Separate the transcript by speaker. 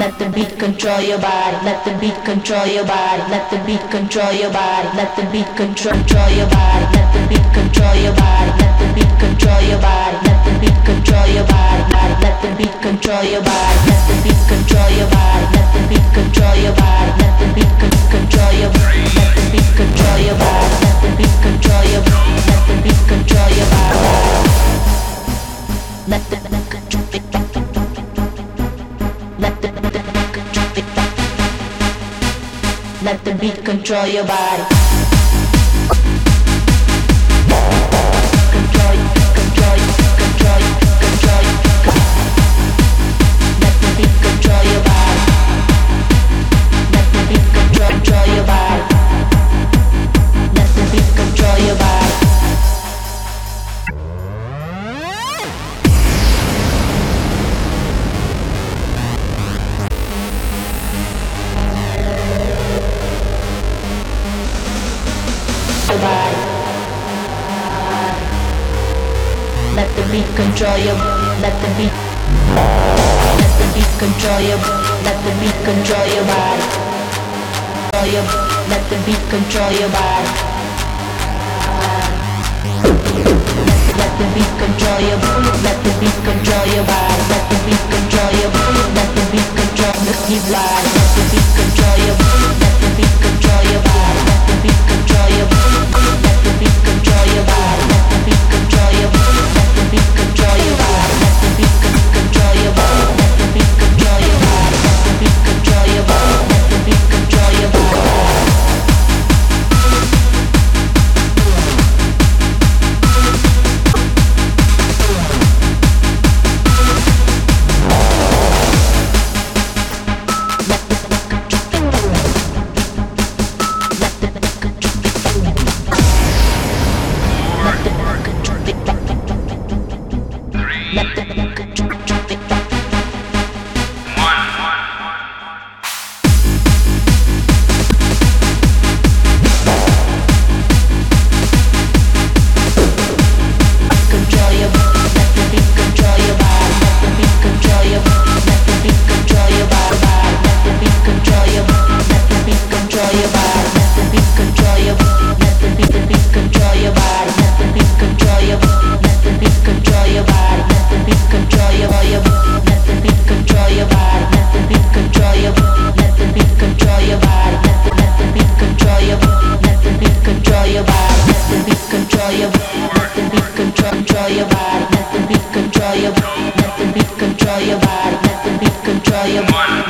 Speaker 1: Let the beat control your body. Let the beat control your body. Let the beat control your body. Let the beat control your body. Let the beat control your body. Let the beat control your body. Let the beat control your body. Let the beat control your body. Let the beat control your body. Let the beat control your body. Let the beat control your body. Let the beat control your body. Let the beat control your body. Let the beat control your body. Let the beat control your body. Let the beat control your body. Control, control, control, control. Let the beat control your body. Let the beat control your body. Let the beat control your body. Let the beat control your. Let the beat. Let the beat control your. Let the beat control your body. Let the beat control your body. Let the beat control your. Let the beat control your body. Let the beat control your. Let the beat control your body.